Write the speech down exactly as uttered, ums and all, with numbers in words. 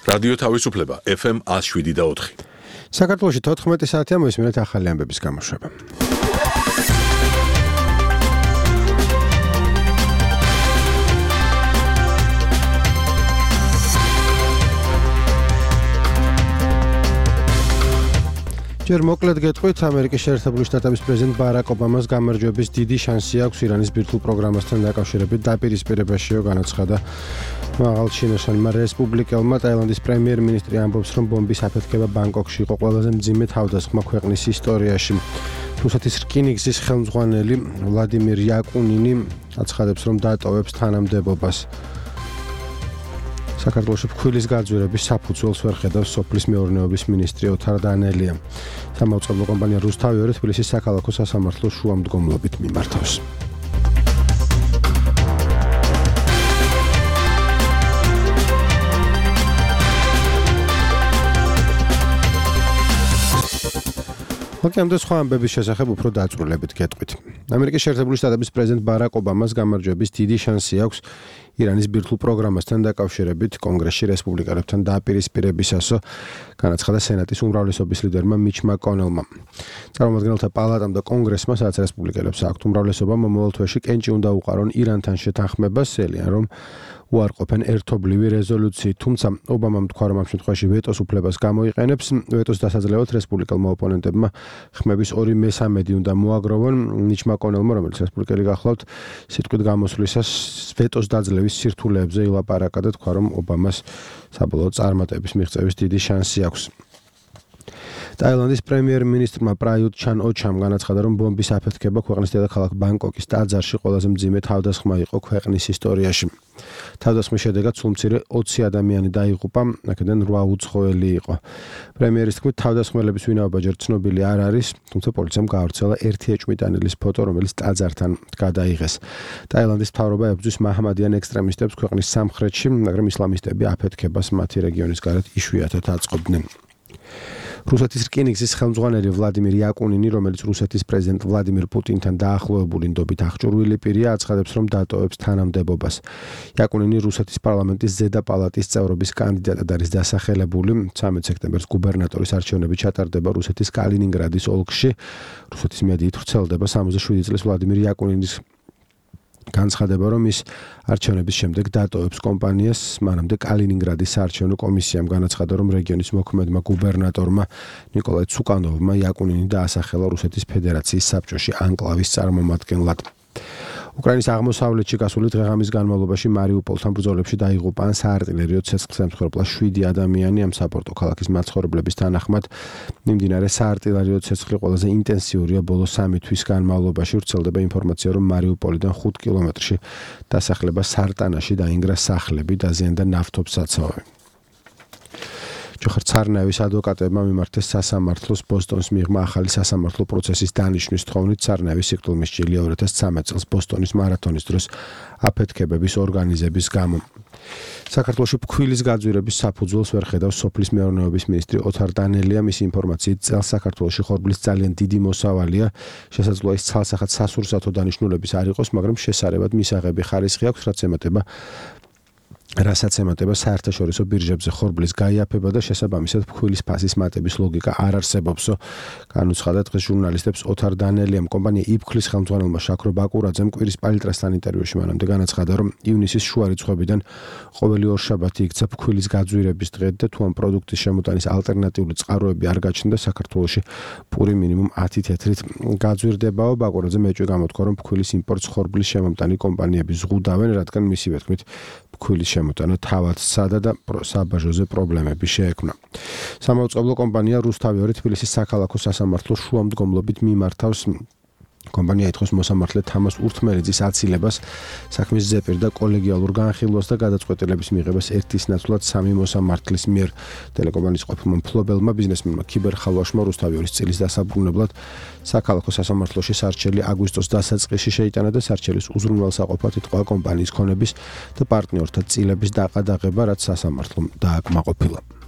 რადიო თავისუფლება ეფ ემ one oh seven და four. საქართველოში თოთხმეტი საათია მოისმინეთ ახალი ამბების გამოშვება. ჯერ მოკლედ გეტყვით, ამერიკის შეერთებული შტატების პრეზიდენტ ბარაკ ობამას გამარჯვების დიდი შანსი აქვს ირანის ბირთვულ პროგრამასთან დაკავშირებით დაპირისპირებაშიო განაცხადა მაღალჩინოსანმა რესპუბლიკელმა. ტაილანდის პრემიერ-მინისტრი ამბობს, რომ ბომბის აფეთქება ბანგკოკში იყო ყველაზე მძიმე თავდასხმა ქვეყნის ისტორიაში. რუსეთის რკინიგზის ხელმძღვანელი ვლადიმირ იაკუნინი აცხადებს, რომ დატოვებს თანამდებობას. საქართველოში ფქვილის გაძვირების საფუძველს ვერ ხედავს სოფლის მეურნეობის მინისტრი ოთარ დანელია. სამაუწყებლო კომპანია რუსთავი თბილისის საქალაქო სასამართლოს შუამდგომლობით მიმართავს. ოკეი, ამ და სხვა ამბების შესახებ უფრო დაწვრილებით გეტყვით. ამერიკის შეერთებული შტატების პრეზიდენტ ბარაკ ობამას გამარჯვების დიდი შანსი აქვს ირანის ბირთვულ პროგრამასთან დაკავშირებით კონგრესში რესპუბლიკელებთან დაპირისპირებისასო, განაცხადა სენატის უმრავლესობის ლიდერმა მიჩ მაკონელმა. წარმომადგენელთა პალატამ და კონგრესმა, სადაც რესპუბლიკელებს აქვთ უმრავლესობა, მომავალ თვეში კენჭი უნდა უყარონ ირანთან შეთანხმებას, ელიან რომ უარყოფენ ერთობლივი რეზოლუციით, თუმცა ობამამ თქვა, რომ ამ შემთხვევაში ვეტოს უფლებას გამოიყენებს. ვეტოს დასაძლევად რესპუბლიკელმა ოპონენტებმა ხმების ორი მესამედი უნდა მოაგროვონ. მიჩ მაკონელმა, რომელიც რესპუბლიკელი გახლავთ, სიტყვით გამოსვლისას ვეტოს დაძლევის სირთულეებზე ილაპარაკა და თქვა, რომ ობამას საბოლოო წარმატების მიღწევის დიდი შანსი აქვს. ტაილანდის პრემიერ-მინისტრმა პრაიუტ ჩან ოჩამ განაცხადა, რომ ბომბის აფეთქება ქვეყნის დედაქალაქ ბანგკოკის ტაძარში ყველაზე მძიმე თავდასხმა იყო ქვეყნის ისტორიაში. თავდასხმის შედეგად სულ მცირე ოცი ადამიანი დაიღუპა, აქედან რვა უცხოელი იყო. პრემიერის თქმით, თავდასხმელების ვინაობა ჯერ ცნობილი არ არის, თუმცა პოლიციამ გაავრცელა ერთი ეჭვმიტანილის ფოტო, რომელიც ტაძართან გადაიღეს. ტაილანდის მთავრობა ებრძვის მაჰმადიან ექსტრემისტებს ქვეყნის სამხრეთში, მაგრამ ისლამისტები აფეთქებას მათი რეგიონის გარეთ იშვიათად აწყობდნენ. რუსეთის რკინიგზის ხელმძღვანელი ვლადიმირ იაკუნინი, რომელიც რუსეთის პრეზიდენტ ვლადიმირ პუტინთან დაახლოებული ნდობით აღჭურვილი პირია, აცხადებს, რომ დატოვებს თანამდებობას. იაკუნინი რუსეთის პარლამენტის ზედა პალატის წევრობის კანდიდატად არის დასახელებული. ცამეტ სექტემბერს გუბერნატორის არჩევნები ჩატარდება რუსეთის კალინინგრადის ოლქში. რუსეთის მედიით ვრცელდება სამოცდაშვიდი წლის ვლადიმირ იაკუნინის განცხადება, რომ ის არჩევნების შემდეგ დატოვებს კომპანიას. მანამდე კალინინგრადის საარჩევნო კომისიამ განაცხადა, რომ რეგიონის მოქმედმა გუბერნატორმა ნიკოლაი ცუკანოვმა იაკუნინი დაასახელა რუსეთის ფედერაციის საბჭოში ანკლავის წარმომადგენლად. უკრაინის აღმოსავლეთში გასული დღე-ღამის განმავლობაში მარიუპოლთან ბრძოლებში დაიღუპა ან საარტილერიო ცეცხლს ემსხვერპლა შვიდი ადამიანი. ამ საპორტო ქალაქის მაცხოვრებლების თანახმად, მიმდინარე საარტილერიო ცეცხლი ყველაზე ინტენსიურია ბოლო სამი თვის განმავლობაში. ვრცელდება ინფორმაცია, რომ მარიუპოლიდან ხუთ კილომეტრში დასახლება სარტანაში დაინგრა სახლები, დაზიანდა ნავთობსაცავი. ჯოხარ ცარნაევის ადვოკატებმა მიმართეს სასამართლოს ბოსტონის მიღმა ახალი სასამართლო პროცესის დანიშვნის თხოვნით. ცარნაევის სიკვდილმისჯილია ორი ათას ცხრამეტ წელს ბოსტონის მარათონის დროს აფეთქებების ორგანიზების გამო. საქართველოში ფქვილის გაძვირების საფუძველს ვერ ხედავს სოფლის მეურნეობის მინისტრი ოთარ დანელია. მისი ინფორმაციით, წელს საქართველოში ხორბლის ძალიან დიდი მოსავალია. შესაძლოა ის ცალსახად სასურსათო დანიშნულების არ იყოს, მაგრამ შესარევად მისაღები ხარისხი აქვს, რაც ემატება რასაც ემატება საერთაშორისო ბირჟებზე ხორბლის გაიაფება და შესაბამისად ფქვილის ფასის მატების ლოგიკა არ არსებობსო. განუცხადა დღეს ჟურნალისტებს ოთარ დანელიამ. კომპანია იფქლის ხელმძღვანელმა შაქრო ბაკურაძემ კვირის პალიტრასთან ინტერვიუში მანამდე განაცხადა, რომ ივნისის შუა რიცხვებიდან ყოველი ორშაბათი იქცა ფქვილის გაძვირების დღე და თუ ამ პროდუქტის შემოტანის ალტერნატიული წყაროები არ გაჩნდა, საქართველოში პური მინიმუმ ათი თეთრით გაძვირდებაო. ბაკურაძე მეჭვი გამოთქვა, რომ ფქვილის იმპორტს ხორბლის შემომტანი კომპანიები ზღუდავენ, რადგან მისივე თქმით ფქვილის შემოტანა თავად სადა და საბაჟოზე პრობლემები შეექმნა. სამაუწყებლო კომპანია რუსთავი თბილისის საქალაქო სასამართლოს შუამდგომლობით მიმართავს. კომპანია ითხოვს მოსამართლე თამას ურთმერიძის აცილებას, საქმის ზეპირ და კოლეგიალურ განხილვას და გადაწყვეტილების მიღებას ერთის ნაცვლად სამი მოსამართლის მიერ. ტელეკომპანიის ყოფილმა მფლობელმა ბიზნესმენმა კიბერხალვაშმა რუსთავი წილის დასაბრუნებლად საქალაქო სასამართლოში სარჩელი აგვისტოს დასაწყისში შეიტანა და სარჩელის უზრუნველსაყოფად ითქვა კომპანიის ქონების და პარტნიორთა წილების დაყადაღება, რაც სასამართლომ დააკმაყოფილა.